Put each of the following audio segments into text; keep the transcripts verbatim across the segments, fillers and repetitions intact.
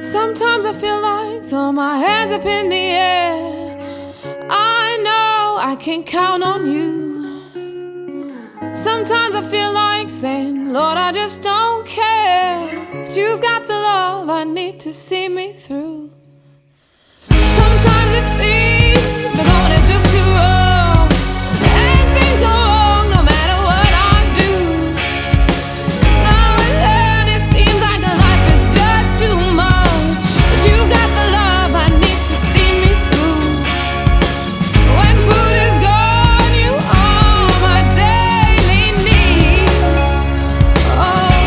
Sometimes I feel like throw my hands up in the air. I know I can count on you. Sometimes I feel like saying, Lord, I just don't care. But you've got the love I need to see me through. Sometimes it seems the going is just too rough, and things go wrong no matter what I do. Now and then it seems like life is just too much, but you've got the love I need to see me through. When food is gone, you are my daily need. Oh,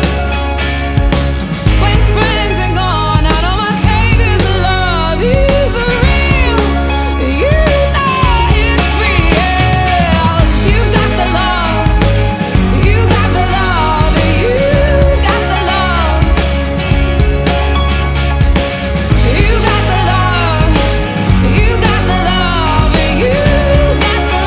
when friends are gone, I know my Savior's love is real. You know it's real. You got the love, you got the love, you got the love, you got the love, you got the love, you got the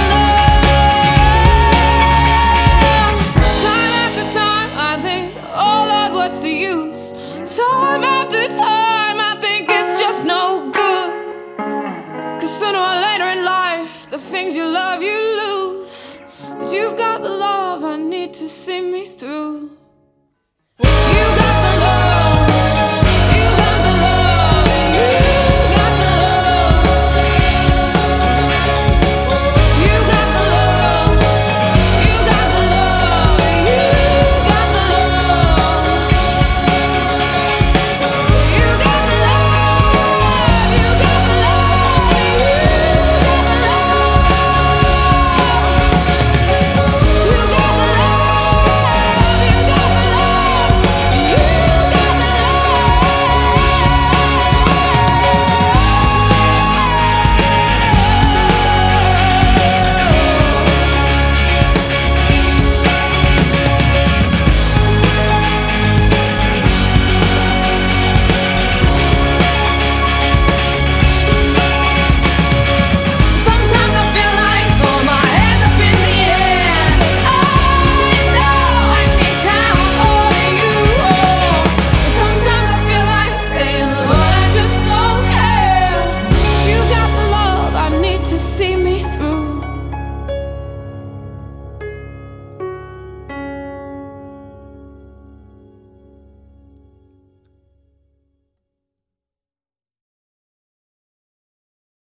love. Time after time I think, oh Lord, what's the use? Time after time I think it's just no good. Cause sooner or later in life, the things you love you lose. But you've got the love I need to see me through.